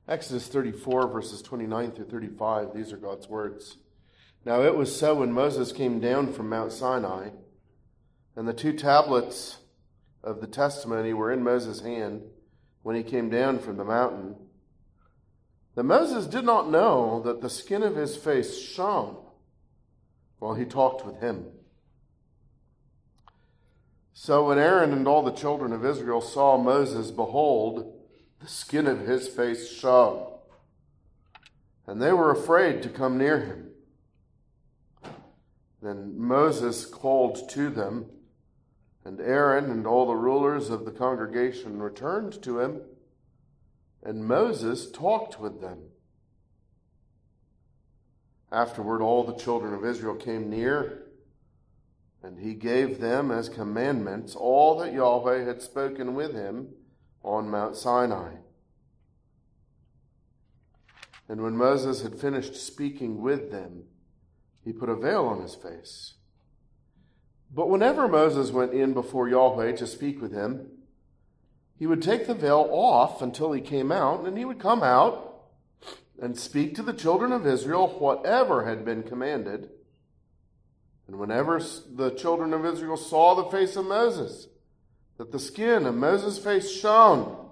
Exodus 34, verses 29 through 35, these are God's words. Now it was so when Moses came down from Mount Sinai, and the 2 tablets of the testimony were in Moses' hand when he came down from the mountain, that Moses did not know that the skin of his face shone while he talked with him. So when Aaron and all the children of Israel saw Moses, behold, the skin of his face shone, and they were afraid to come near him. Then Moses called to them, and Aaron and all the rulers of the congregation returned to him, and Moses talked with them. Afterward, all the children of Israel came near, and he gave them as commandments all that Yahweh had spoken with him on Mount Sinai. And when Moses had finished speaking with them, he put a veil on his face. But whenever Moses went in before Yahweh to speak with him, he would take the veil off until he came out, and he would come out and speak to the children of Israel whatever had been commanded. And whenever the children of Israel saw the face of Moses, that the skin of Moses' face shone,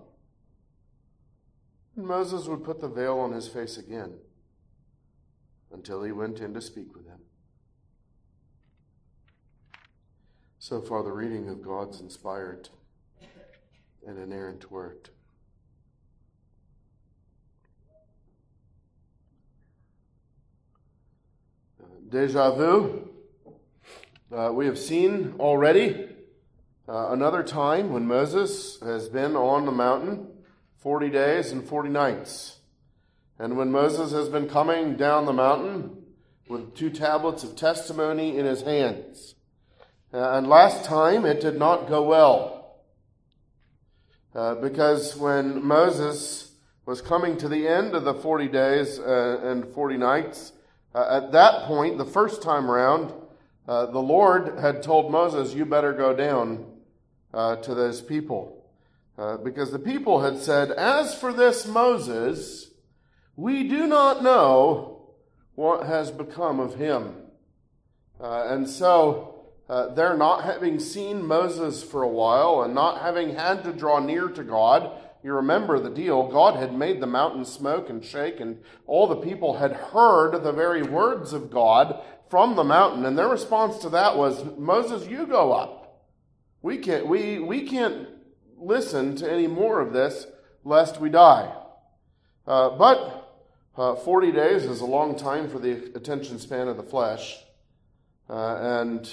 and Moses would put the veil on his face again until he went in to speak with them. So far, the reading of God's inspired and inerrant word. Deja vu. We have seen already another time when Moses has been on the mountain 40 days and 40 nights. And when Moses has been coming down the mountain with 2 tablets of testimony in his hands. And last time it did not go well. Because when Moses was coming to the end of the 40 days and 40 nights, at that point, the first time around, the Lord had told Moses, you better go down to those people. Because the people had said, as for this Moses, we do not know what has become of him. And so they're not having seen Moses for a while and not having had to draw near to God. You remember the deal. God had made the mountain smoke and shake, and all the people had heard the very words of God from the mountain. And their response to that was, Moses, you go up. We can't listen to any more of this lest we die. But 40 days is a long time for the attention span of the flesh. And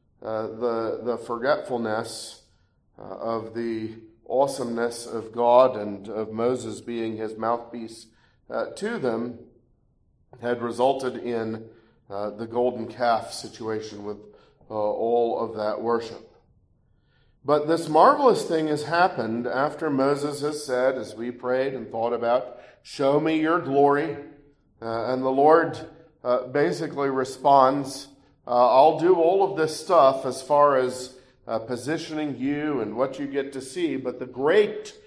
the forgetfulness of the awesomeness of God and of Moses being his mouthpiece to them had resulted in the golden calf situation with all of that worship. But this marvelous thing has happened after Moses has said, as we prayed and thought about, show me your glory. And the Lord basically responds, I'll do all of this stuff as far as positioning you and what you get to see. But the great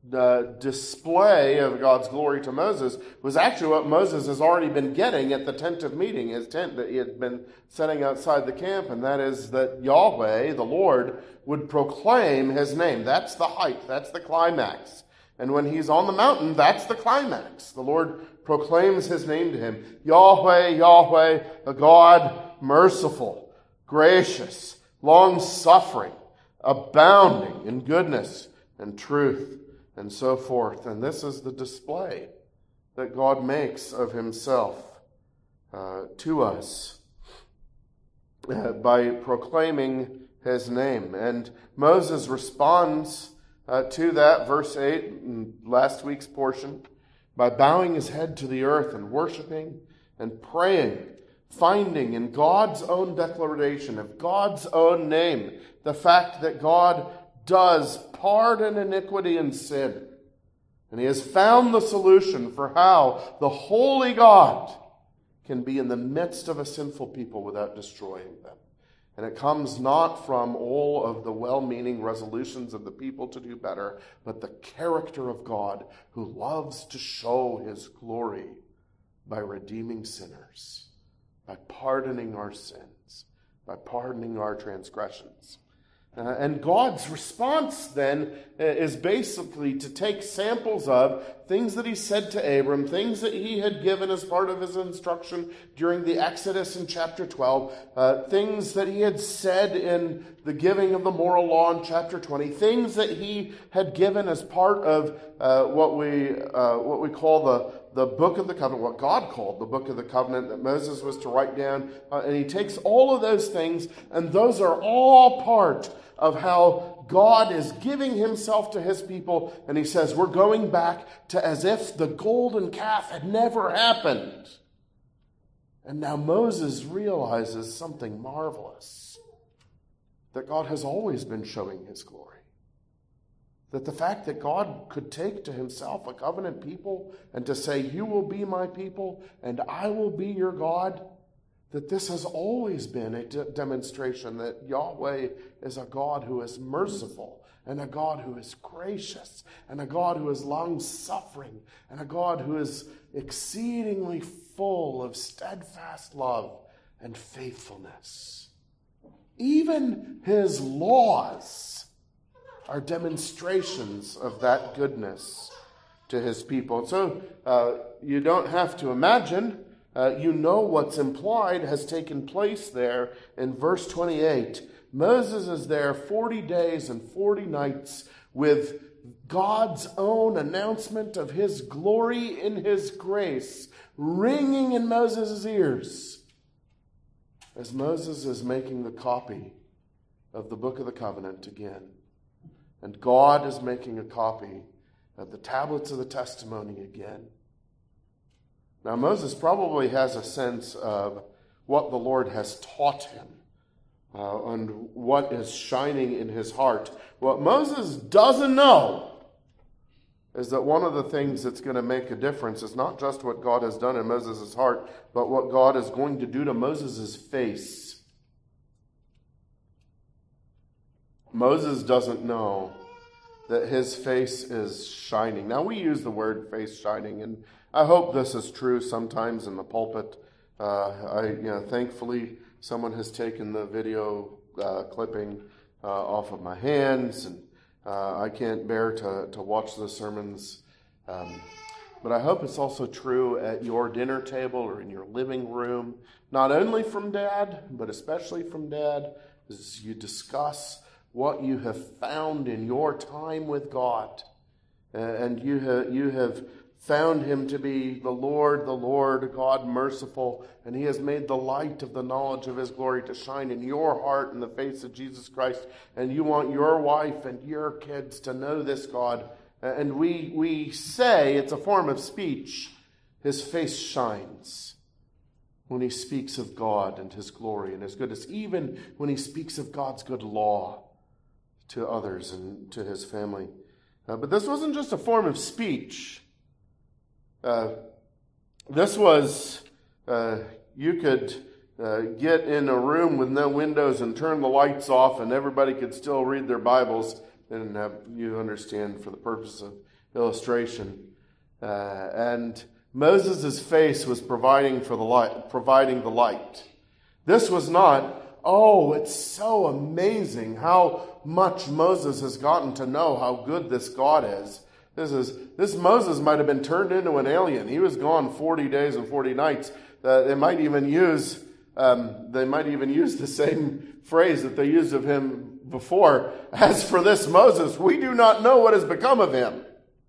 display of God's glory to Moses was actually what Moses has already been getting at the tent of meeting, his tent that he had been setting outside the camp, and that is that Yahweh, the Lord, would proclaim his name. That's the height, that's the climax. And when he's on the mountain, that's the climax. The Lord proclaims his name to him. Yahweh, Yahweh, the God merciful, gracious, long-suffering, abounding in goodness and truth, and so forth. And this is the display that God makes of himself to us by proclaiming his name. And Moses responds to that, verse 8, in last week's portion, by bowing his head to the earth and worshiping and praying, finding in God's own declaration of God's own name the fact that God does pardon iniquity and sin. And he has found the solution for how the holy God can be in the midst of a sinful people without destroying them. And it comes not from all of the well-meaning resolutions of the people to do better, but the character of God who loves to show his glory by redeeming sinners, by pardoning our sins, by pardoning our transgressions. And God's response then is basically to take samples of things that he said to Abram, things that he had given as part of his instruction during the Exodus in chapter 12, things that he had said in the giving of the moral law in chapter 20, things that he had given as part of what we call the book of the covenant, what God called the book of the covenant that Moses was to write down. And he takes all of those things, and those are all part of how God is giving himself to his people. And he says, we're going back to as if the golden calf had never happened. And now Moses realizes something marvelous, that God has always been showing his glory. That the fact that God could take to himself a covenant people and to say, you will be my people and I will be your God, that this has always been a demonstration that Yahweh is a God who is merciful and a God who is gracious and a God who is long-suffering and a God who is exceedingly full of steadfast love and faithfulness. Even his laws are demonstrations of that goodness to his people. So you don't have to imagine. You know what's implied has taken place there in verse 28. Moses is there 40 days and 40 nights with God's own announcement of his glory in his grace ringing in Moses' ears as Moses is making the copy of the book of the covenant again. And God is making a copy of the tablets of the testimony again. Now, Moses probably has a sense of what the Lord has taught him and what is shining in his heart. What Moses doesn't know is that one of the things that's going to make a difference is not just what God has done in Moses' heart, but what God is going to do to Moses' face. Moses doesn't know that his face is shining. Now, we use the word face shining, and I hope this is true sometimes in the pulpit. Thankfully, someone has taken the video clipping off of my hands, and I can't bear to watch the sermons. But I hope it's also true at your dinner table or in your living room, not only from Dad, but especially from Dad, as you discuss what you have found in your time with God. And you have found him to be the Lord, God merciful, and he has made the light of the knowledge of his glory to shine in your heart in the face of Jesus Christ. And you want your wife and your kids to know this God. And we say, it's a form of speech, his face shines when he speaks of God and his glory and his goodness, even when he speaks of God's good law to others and to his family. But this wasn't just a form of speech. This was, you could get in a room with no windows and turn the lights off and everybody could still read their Bibles, and you understand for the purpose of illustration. And Moses' face was providing the light. This was not, oh, it's so amazing how much Moses has gotten to know how good this God is. This Moses might have been turned into an alien. He was gone 40 days and 40 nights. They might even use the same phrase that they used of him before. As for this Moses, we do not know what has become of him.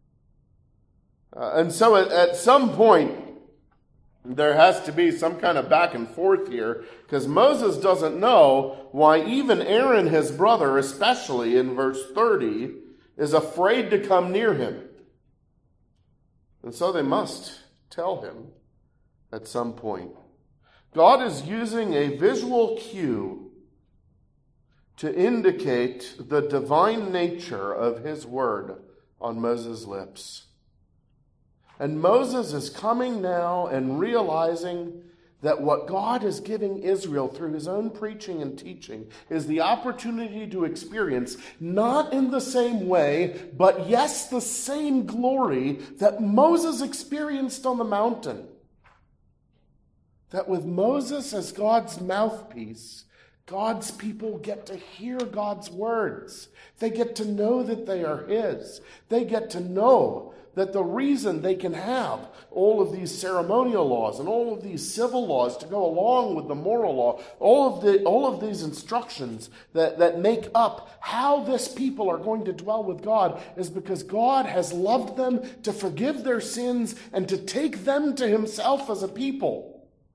And so at some point, there has to be some kind of back and forth here, because Moses doesn't know why even Aaron, his brother, especially in verse 30, is afraid to come near him. And so they must tell him at some point. God is using a visual cue to indicate the divine nature of his word on Moses' lips. And Moses is coming now and realizing that what God is giving Israel through his own preaching and teaching is the opportunity to experience, not in the same way, but yes, the same glory that Moses experienced on the mountain. That with Moses as God's mouthpiece, God's people get to hear God's words. They get to know that they are his. They get to know that the reason they can have all of these ceremonial laws and all of these civil laws to go along with the moral law, all of these instructions that make up how this people are going to dwell with God is because God has loved them to forgive their sins and to take them to himself as a people.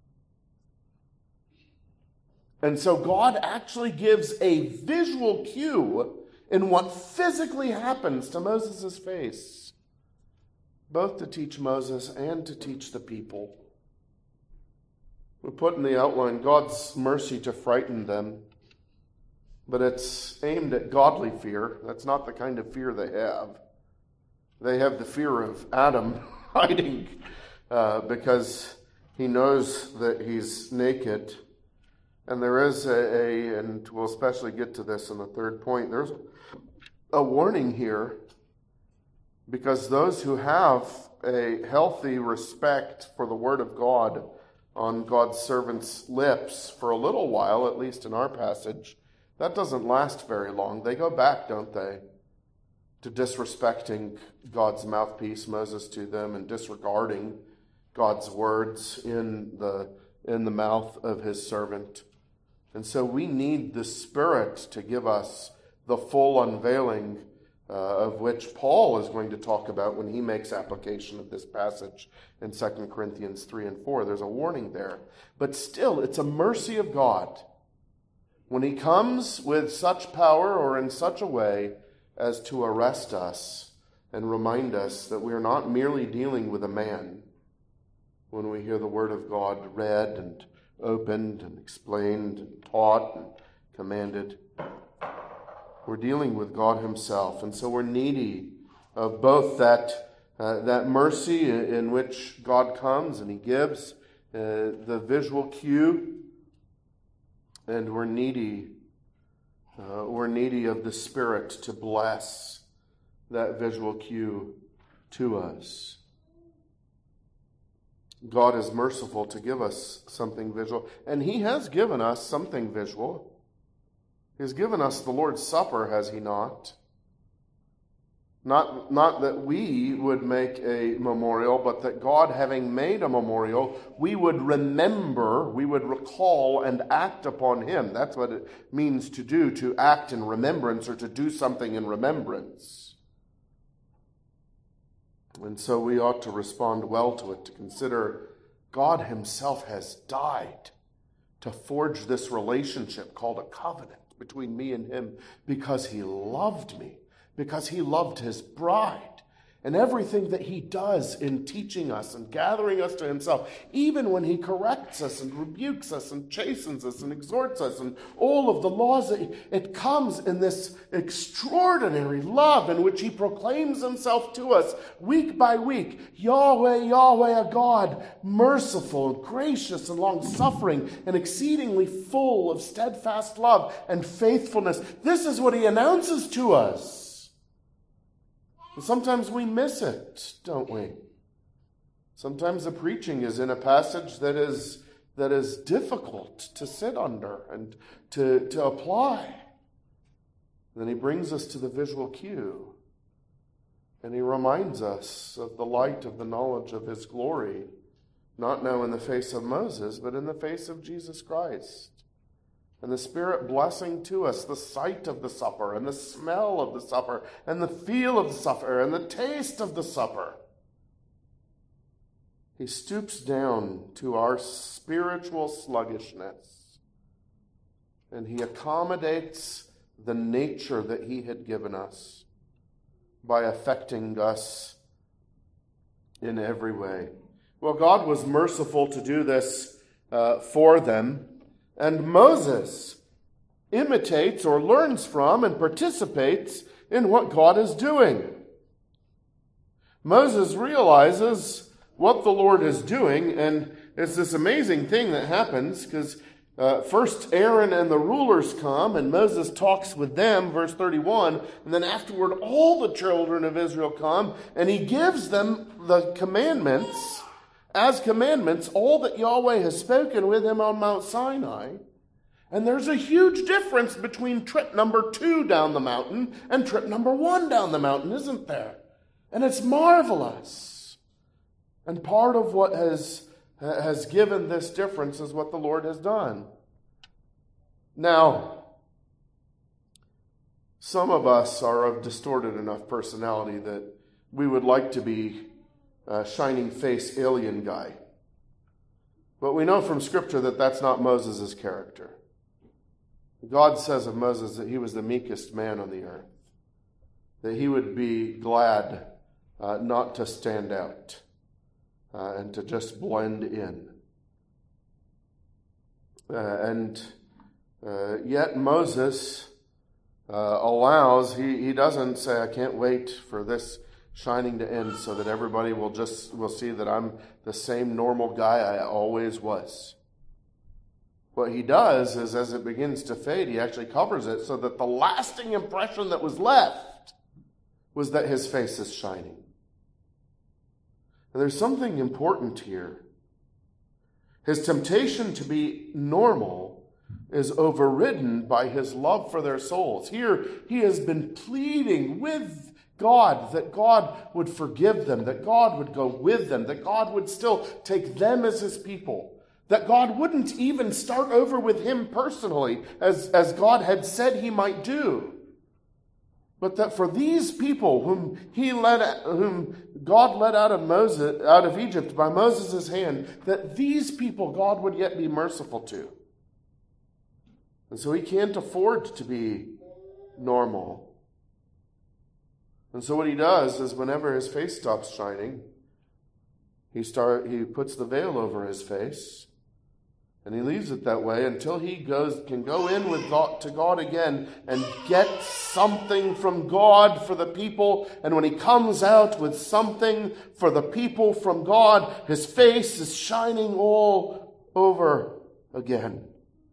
And so God actually gives a visual cue in what physically happens to Moses' face, both to teach Moses and to teach the people. We put in the outline God's mercy to frighten them, but it's aimed at godly fear. That's not the kind of fear they have. They have the fear of Adam hiding because he knows that he's naked. And there is and we'll especially get to this in the third point, there's a warning here, because those who have a healthy respect for the Word of God on God's servants' lips for a little while, at least in our passage, that doesn't last very long. They go back, don't they, to disrespecting God's mouthpiece, Moses, to them, and disregarding God's words in the mouth of his servant. And so we need the Spirit to give us the full unveiling of which Paul is going to talk about when he makes application of this passage in 2 Corinthians 3 and 4. There's a warning there. But still, it's a mercy of God when he comes with such power or in such a way as to arrest us and remind us that we are not merely dealing with a man when we hear the Word of God read and opened and explained and taught and commanded. We're dealing with God himself, and so we're needy of both that mercy in which God comes and he gives the visual cue, and we're needy of the Spirit to bless that visual cue to us. God is merciful to give us something visual, and he has given us something visual. He's given us the Lord's Supper, has he not? Not that we would make a memorial, but that God, having made a memorial, we would remember, we would recall and act upon him. That's what it means to do, to act in remembrance or to do something in remembrance. And so we ought to respond well to it, to consider God himself has died to forge this relationship called a covenant between me and him because he loved me, because he loved his bride. And everything that he does in teaching us and gathering us to himself, even when he corrects us and rebukes us and chastens us and exhorts us and all of the laws, it comes in this extraordinary love in which he proclaims himself to us week by week. Yahweh, Yahweh, a God, merciful and gracious and long-suffering and exceedingly full of steadfast love and faithfulness. This is what he announces to us. And sometimes we miss it, don't we? Sometimes the preaching is in a passage that is difficult to sit under and to apply. Then he brings us to the visual cue, and he reminds us of the light of the knowledge of his glory, not now in the face of Moses, but in the face of Jesus Christ. And the Spirit blessing to us the sight of the supper and the smell of the supper and the feel of the supper and the taste of the supper. He stoops down to our spiritual sluggishness, and he accommodates the nature that he had given us by affecting us in every way. Well, God was merciful to do this for them. And Moses imitates or learns from and participates in what God is doing. Moses realizes what the Lord is doing, and it's this amazing thing that happens, because first Aaron and the rulers come, and Moses talks with them, verse 31, and then afterward all the children of Israel come, and he gives them the commandments, as commandments, all that Yahweh has spoken with him on Mount Sinai. And there's a huge difference between trip number 2 down the mountain and trip number 1 down the mountain, isn't there? And it's marvelous. And part of what has given this difference is what the Lord has done. Now, some of us are of distorted enough personality that we would like to be a shining face alien guy. But we know from Scripture that that's not Moses' character. God says of Moses that he was the meekest man on the earth, that he would be glad not to stand out and to just blend in. Yet Moses allows, he doesn't say, I can't wait for this shining to end so that everybody will see that I'm the same normal guy I always was. What he does is, as it begins to fade, he actually covers it so that the lasting impression that was left was that his face is shining. And there's something important here. His temptation to be normal is overridden by his love for their souls. Here, he has been pleading with God that God would forgive them, that God would go with them, that God would still take them as his people. That God wouldn't even start over with him personally, as God had said he might do. But that for these people whom God led out of Egypt by Moses' hand, that these people God would yet be merciful to. And so he can't afford to be normal. And so what he does is, whenever his face stops shining, he puts the veil over his face. And he leaves it that way until he can go in to God again and get something from God for the people. And when he comes out with something for the people from God, his face is shining all over again.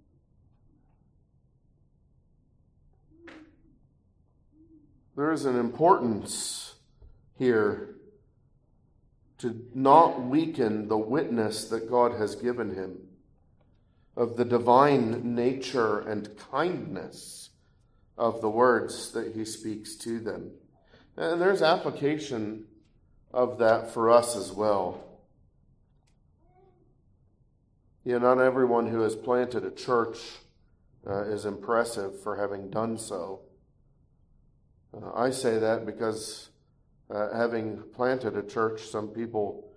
There is an importance here to not weaken the witness that God has given him of the divine nature and kindness of the words that he speaks to them. And there's application of that for us as well. Not everyone who has planted a church is impressive for having done so. I say that because having planted a church, some people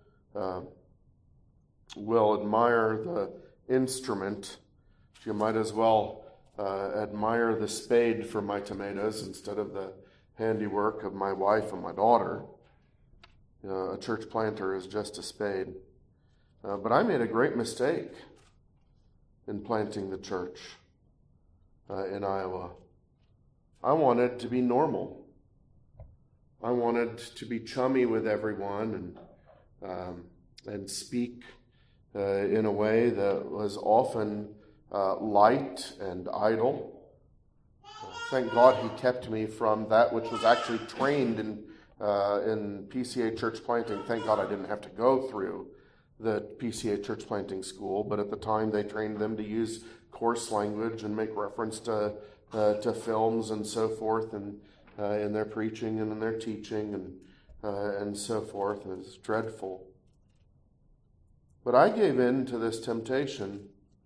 will admire the instrument. You might as well admire the spade for my tomatoes instead of the handiwork of my wife and my daughter. A church planter is just a spade. But I made a great mistake in planting the church in Iowa. I wanted to be normal. I wanted to be chummy with everyone and speak in a way that was often light and idle. Thank God he kept me from that which was actually trained in PCA church planting. Thank God I didn't have to go through the PCA church planting school, but at the time they trained them to use coarse language and make reference to films and so forth, and in their preaching and in their teaching and so forth. It was dreadful. But I gave in to this temptation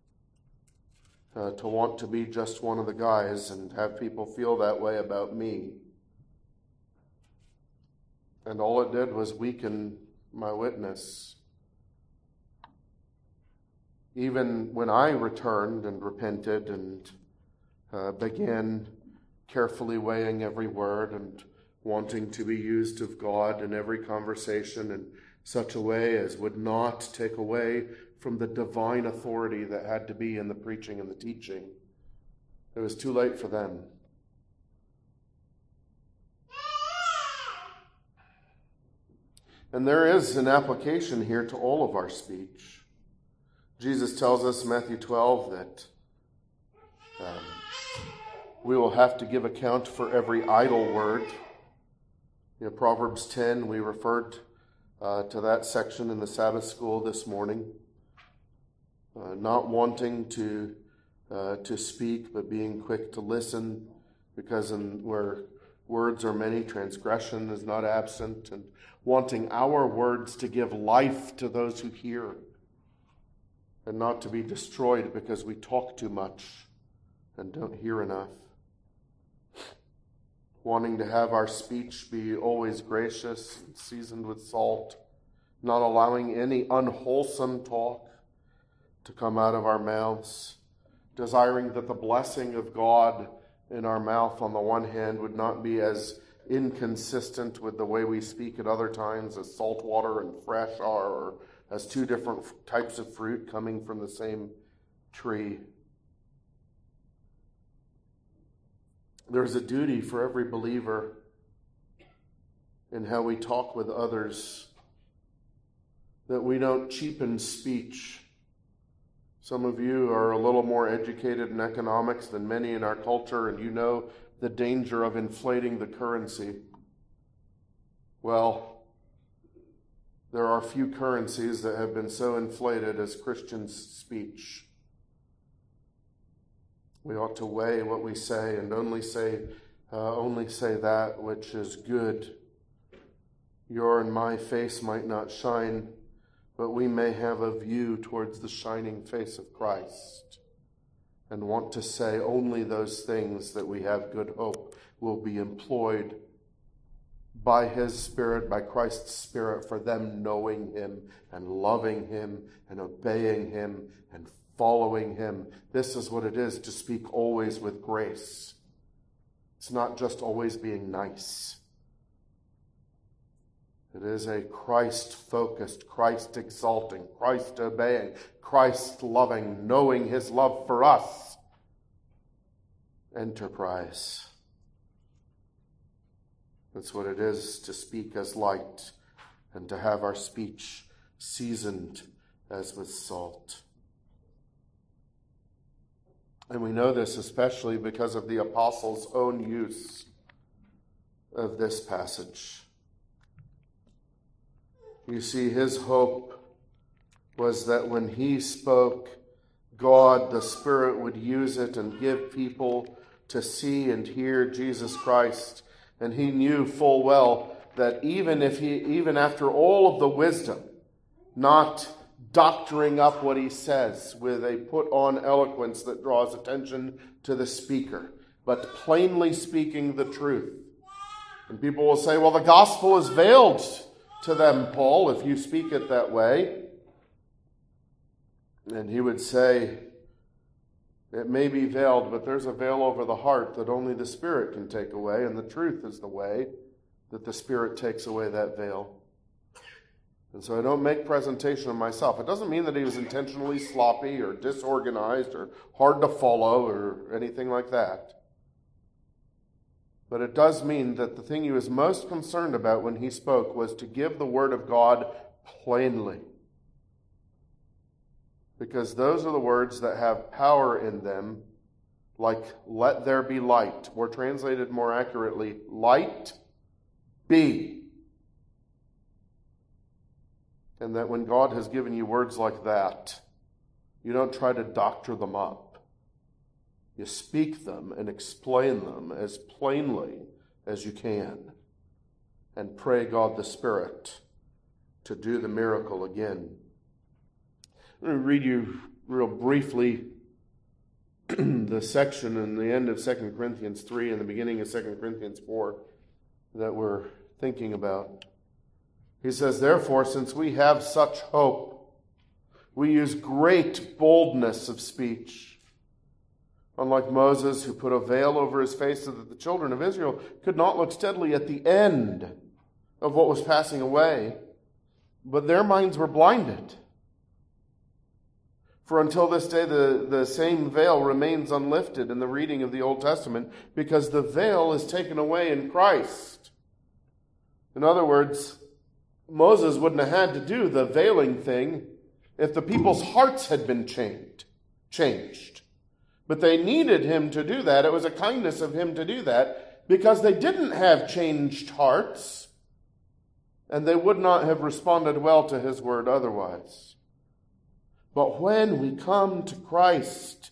to want to be just one of the guys and have people feel that way about me. And all it did was weaken my witness. Even when I returned and repented and began carefully weighing every word and wanting to be used of God in every conversation in such a way as would not take away from the divine authority that had to be in the preaching and the teaching. It was too late for them. And there is an application here to all of our speech. Jesus tells us in Matthew 12 that we will have to give account for every idle word. In Proverbs 10, we referred to that section in the Sabbath school this morning. Not wanting to speak, but being quick to listen, because where words are many, transgression is not absent, and wanting our words to give life to those who hear, and not to be destroyed because we talk too much and don't hear enough. Wanting to have our speech be always gracious and seasoned with salt, not allowing any unwholesome talk to come out of our mouths, desiring that the blessing of God in our mouth on the one hand would not be as inconsistent with the way we speak at other times as salt water and fresh are, or as two different types of fruit coming from the same tree. There's a duty for every believer in how we talk with others, that we don't cheapen speech. Some of you are a little more educated in economics than many in our culture, and you know the danger of inflating the currency. Well, there are few currencies that have been so inflated as Christian speech. We ought to weigh what we say and only say that which is good. Your and my face might not shine, but we may have a view towards the shining face of Christ and want to say only those things that we have good hope will be employed by His Spirit, by Christ's Spirit, for them knowing Him and loving Him and obeying Him and following Him. This is what it is to speak always with grace. It's not just always being nice. It is a Christ-focused, Christ-exalting, Christ-obeying, Christ-loving, knowing His love for us enterprise. That's what it is to speak as light and to have our speech seasoned as with salt. And we know this especially because of the apostles' own use of this passage. You see, his hope was that when he spoke, God, the Spirit, would use it and give people to see and hear Jesus Christ. And he knew full well that even after all of the wisdom, not doctoring up what he says with a put-on eloquence that draws attention to the speaker, but plainly speaking the truth. And people will say, well, the gospel is veiled to them, Paul, if you speak it that way. And he would say, it may be veiled, but there's a veil over the heart that only the Spirit can take away, and the truth is the way that the Spirit takes away that veil. And so I don't make presentation of myself. It doesn't mean that he was intentionally sloppy or disorganized or hard to follow or anything like that. But it does mean that the thing he was most concerned about when he spoke was to give the word of God plainly. Because those are the words that have power in them, like let there be light, or translated more accurately, light be. And that when God has given you words like that, you don't try to doctor them up. You speak them and explain them as plainly as you can. And pray God the Spirit to do the miracle again. I'm going to read you real briefly the section in the end of 2 Corinthians 3 and the beginning of 2 Corinthians 4 that we're thinking about. He says, therefore, since we have such hope, we use great boldness of speech. Unlike Moses, who put a veil over his face so that the children of Israel could not look steadily at the end of what was passing away, but their minds were blinded. For until this day, the same veil remains unlifted in the reading of the Old Testament, because the veil is taken away in Christ. In other words, Moses wouldn't have had to do the veiling thing if the people's hearts had been changed. But they needed him to do that. It was a kindness of him to do that because they didn't have changed hearts, and they would not have responded well to his word otherwise. But when we come to Christ,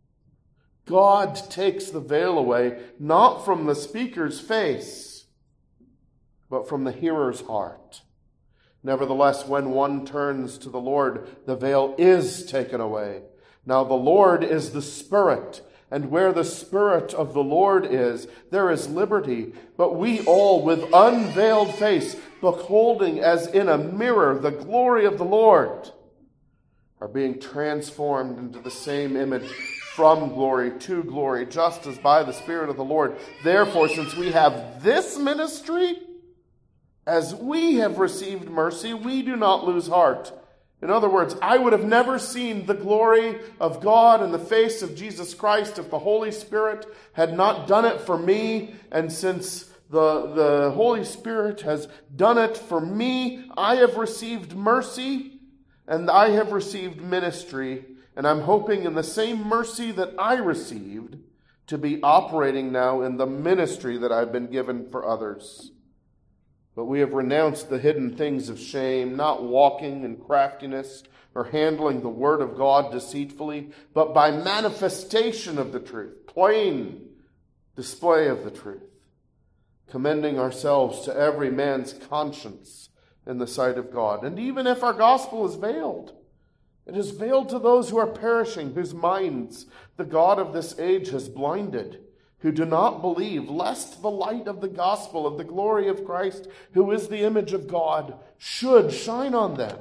God takes the veil away, not from the speaker's face, but from the hearer's heart. Nevertheless, when one turns to the Lord, the veil is taken away. Now the Lord is the Spirit, and where the Spirit of the Lord is, there is liberty. But we all, with unveiled face, beholding as in a mirror the glory of the Lord, are being transformed into the same image from glory to glory, just as by the Spirit of the Lord. Therefore, since we have this ministry, as we have received mercy, we do not lose heart. In other words, I would have never seen the glory of God in the face of Jesus Christ if the Holy Spirit had not done it for me. And since the Holy Spirit has done it for me, I have received mercy and I have received ministry. And I'm hoping in the same mercy that I received to be operating now in the ministry that I've been given for others. But we have renounced the hidden things of shame, not walking in craftiness or handling the word of God deceitfully, but by manifestation of the truth, plain display of the truth, commending ourselves to every man's conscience in the sight of God. And even if our gospel is veiled, it is veiled to those who are perishing, whose minds the God of this age has blinded, who do not believe, lest the light of the gospel of the glory of Christ, who is the image of God, should shine on them.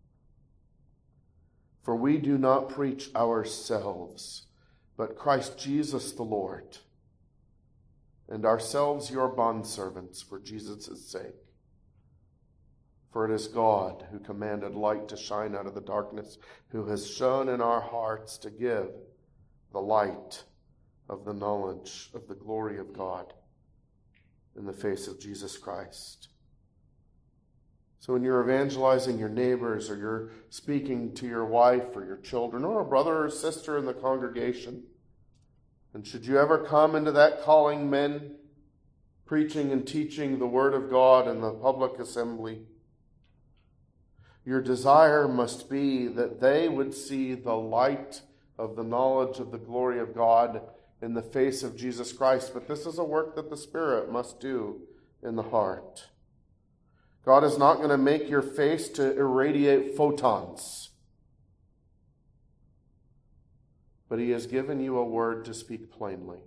For we do not preach ourselves, but Christ Jesus the Lord, and ourselves your bondservants for Jesus' sake. For it is God who commanded light to shine out of the darkness, who has shone in our hearts to give the light of the knowledge of the glory of God in the face of Jesus Christ. So when you're evangelizing your neighbors, or you're speaking to your wife or your children, or a brother or sister in the congregation, and should you ever come into that calling, men, preaching and teaching the word of God in the public assembly, your desire must be that they would see the light of the knowledge of the glory of God in the face of Jesus Christ. But this is a work that the Spirit must do in the heart. God is not going to make your face to irradiate photons, but He has given you a word to speak plainly,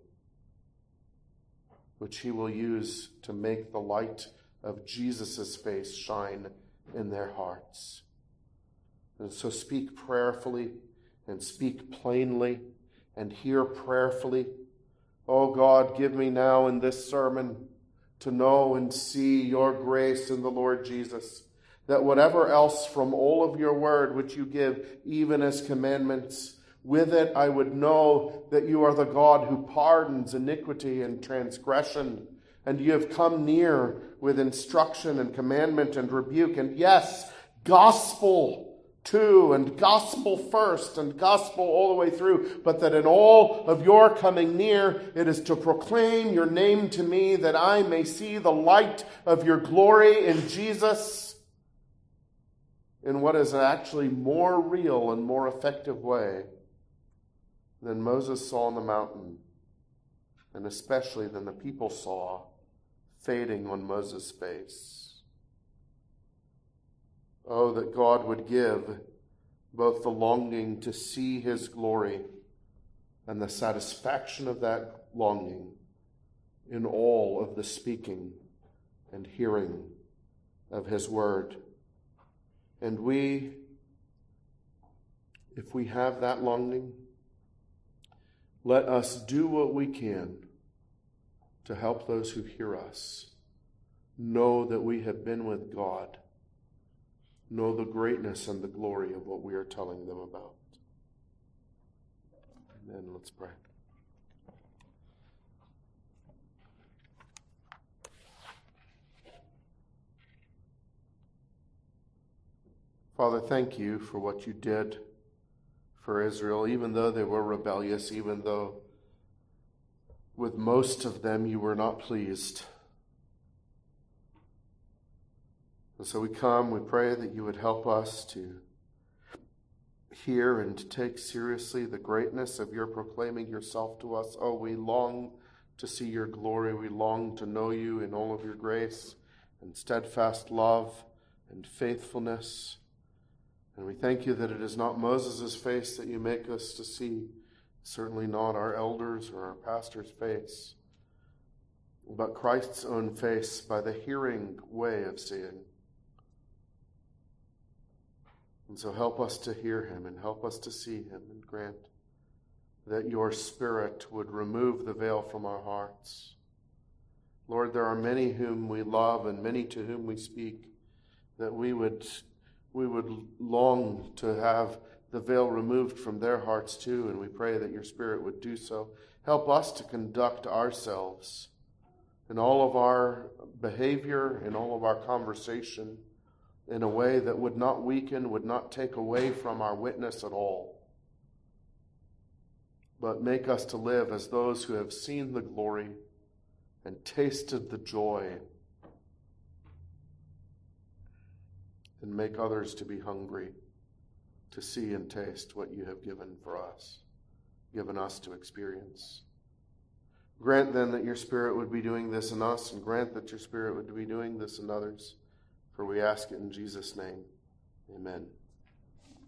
which He will use to make the light of Jesus' face shine in their hearts. And so speak prayerfully and speak plainly and hear prayerfully. Oh God, give me now in this sermon to know and see your grace in the Lord Jesus, that whatever else from all of your word which you give, even as commandments, with it I would know that you are the God who pardons iniquity and transgression, and you have come near with instruction and commandment and rebuke, and yes, gospel too, and gospel first, and gospel all the way through, but that in all of your coming near, it is to proclaim your name to me, that I may see the light of your glory in Jesus in what is actually more real and more effective way than Moses saw on the mountain, and especially than the people saw fading on Moses' face. Oh, that God would give both the longing to see His glory and the satisfaction of that longing in all of the speaking and hearing of His word. And we, if we have that longing, let us do what we can to help those who hear us know that we have been with God, know the greatness and the glory of what we are telling them about. Amen. Let's pray. Father, thank you for what you did for Israel, even though they were rebellious, even though with most of them you were not pleased. And so we come, we pray that you would help us to hear and to take seriously the greatness of your proclaiming yourself to us. Oh, we long to see your glory. We long to know you in all of your grace and steadfast love and faithfulness. And we thank you that it is not Moses' face that you make us to see, certainly not our elders or our pastor's face, but Christ's own face by the hearing way of seeing. And so help us to hear him and help us to see him, and grant that your Spirit would remove the veil from our hearts. Lord, there are many whom we love and many to whom we speak, that we would long to have the veil removed from their hearts too, and we pray that your Spirit would do so. Help us to conduct ourselves in all of our behavior, in all of our conversation, in a way that would not weaken, would not take away from our witness at all, but make us to live as those who have seen the glory and tasted the joy, and make others to be hungry to see and taste what you have given us to experience. Grant then that your Spirit would be doing this in us, and grant that your Spirit would be doing this in others. For we ask it in Jesus' name. Amen.